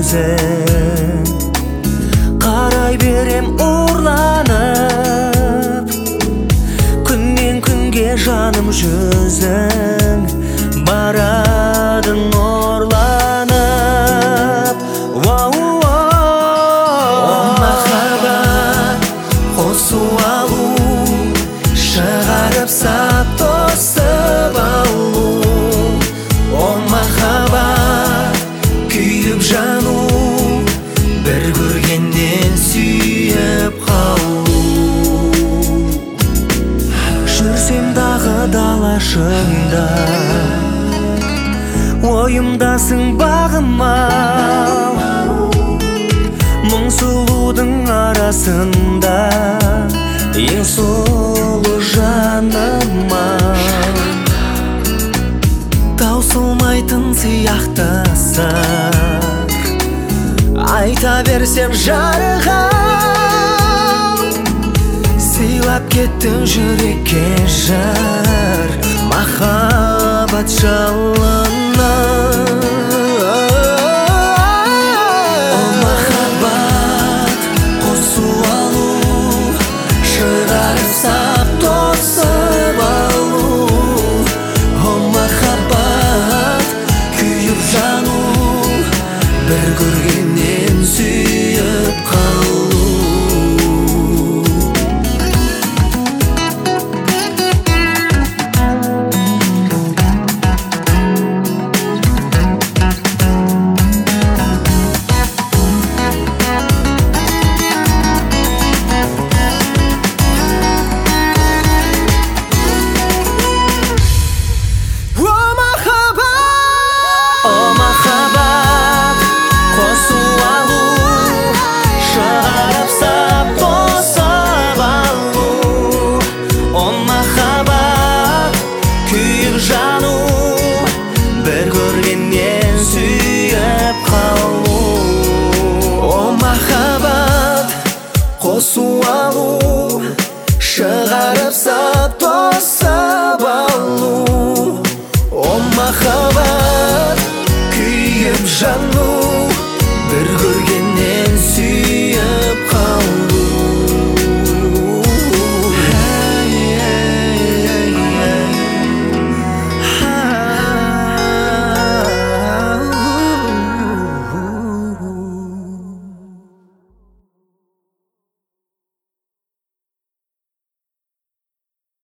өзің. Қарай берем ұрланып, күннен күнге жаным жүзің, барады нұрланып. Махаббат қосу алу, шығарып сап тосып алу. О махаббат күйіп жану, бір көргеннен сүйіп қалу. Жүрсем дағы далашыңда, ойымдасың бағыма. Мың сұлудың арасында ең сұлу жаныма. Таусылмайтын сияқтысың, айта берсем жарыға. Сыйлап кеттің жүрекке жыр, махаббат жалыны. О махаббат қосу алу, шығарып сап тосып алу. О махаббат күйіп жану, бір көргеннен сүйіп